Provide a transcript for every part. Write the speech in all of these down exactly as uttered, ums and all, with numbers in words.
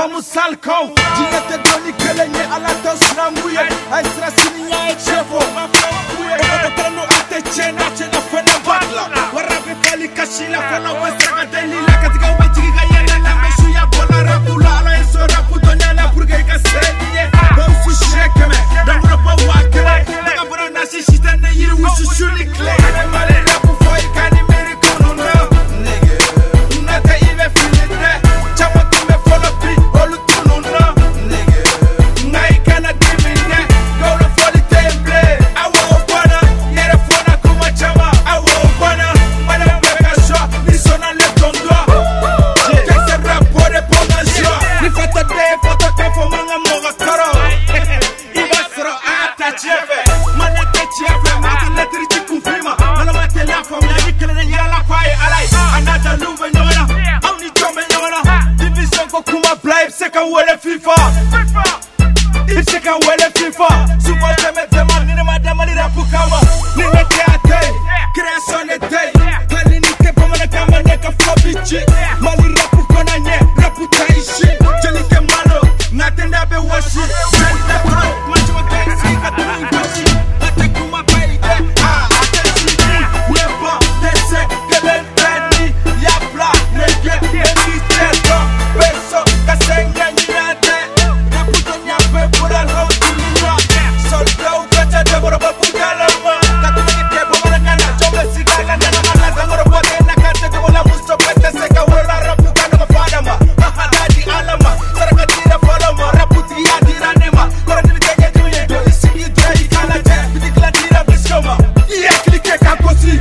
Como salcão, dinheiro doni kelenye alatos namuye. Ai strasinya e chefo, ma fankuye. Odo kano ate chena chena fena bagla. Warabe fali kashila fala wesa delila katika wajigi gayana na meshu ya bola rabula ala eso rapu donyana purge kaseniye. Bosu shekeme, dangura pa wakele. Daga bora nasi shita na yiri wusu shuli kle. Ane male rapu foi kani meri kono na. Nigga, nata ibe filite. Chama kume follow pi, olu tunu na. Nigga, ngai kana dimine. Golo foli temple. Awa opana, yere fona kuma chama. Awa opana, mana mbeka shwa. Nisona le tondwa. Kese rapo de ponga shwa. Nifata de foto kefo manga moga karo. Iba sro ata chefe. Mana ke chefe, mati letri chikufima. Mana mati la famia, nikele na yala kwae alai. Anata lume nyona, amni jome nyona. Division ko kuma blibe, seka wele FIFA. If seka wele FIFA. Super teme tema, nini madama ni rapu kama. Nini teate, creation de day. Hali nike pamana kama neka flobichi. Mali rapu kona nye, rapu taishi. Jelike malo, natenda be washi. Jelike bro, macho wa kensi katuni washi. Ate kuma baide, ah, ate shiki. Nyeba, dese, kelen teni. Yapla, nege, eni teto. Peso, kasenge nyate. Rapu tonya pe pura rotu niwa. Solta ukacha debora bapu galama. Katuma kite pamana kana, chonga sigala nana malaga. Ngoro bote na kate kubola musto pete seka wela rapu kana mafadama. Mahadadi alama, sarakatira folama. Rapu tiya diranema. Kora dili kenge juye do isi idre ikala je. Bidikla dira biskoma. Iye klike kakosi.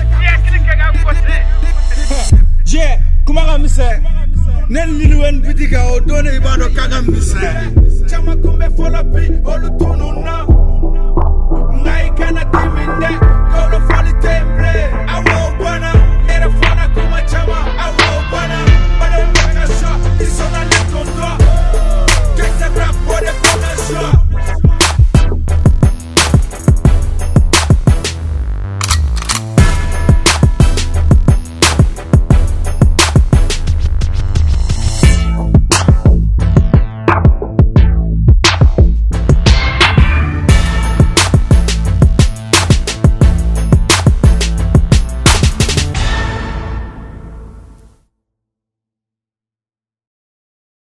Je, kumaga mise. Nen liluwen bidika o done ibado kaga mise. Chama kumbe follow pi, olu tunu